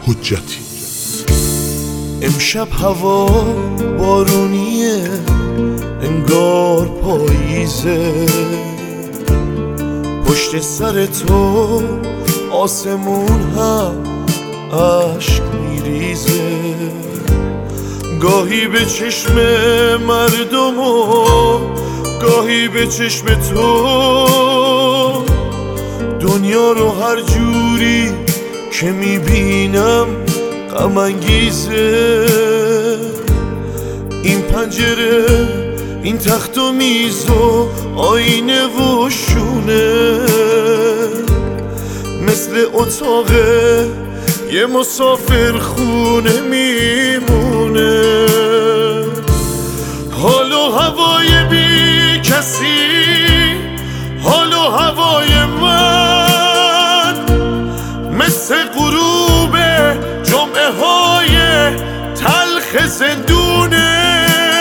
حجتی. امشب هوا بارونیه، انگار پاییزه، پشت سر تو آسمون هم عشق میریزه. گاهی به چشم مردم و گاهی به چشم تو، دنیا رو هر جوری که میبینم غم انگیزه. این پنجره، این تخت و میز و آینه و شونه، مثل اتاق یه مسافر خونه میمونه. حال و هوای بی کسی، حال و هوای من، مثل غروب جمعه های تلخ زندونه.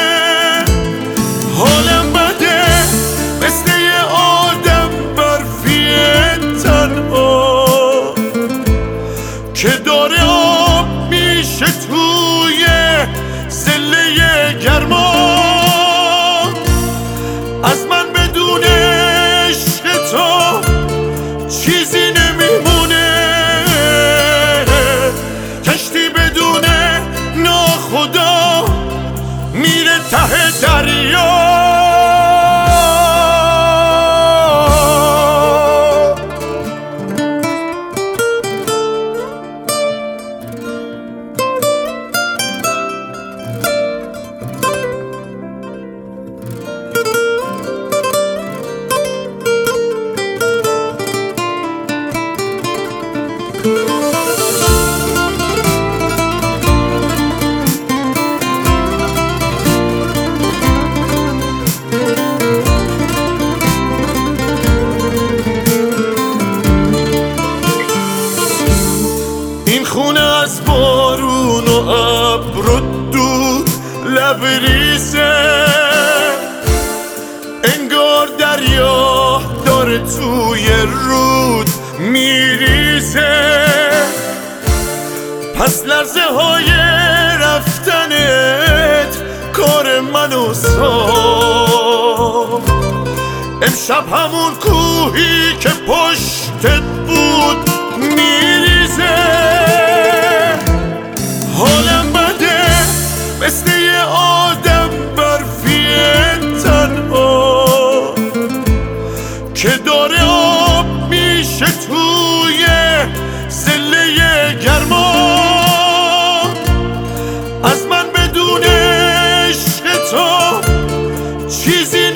حالم بده مثل یه آدم برفی تنها که داره آب میشه توی زله گرما. از من بدون عشق تو چیزی نمیمونه، کشتی بدون ناخدا میره ته دریا. این خونه از بارون و ابر و دود لبریزه، انگار دریا داره توی رود میریزه. پس لرزه های رفتنت کار منو ساخت. امشب همون کوهی که پشتت بود میریزه. حالم بده مثل یه آدم برفی تنها که داره آب میشه توی زله گرما. از من بدون عشق تو چیزی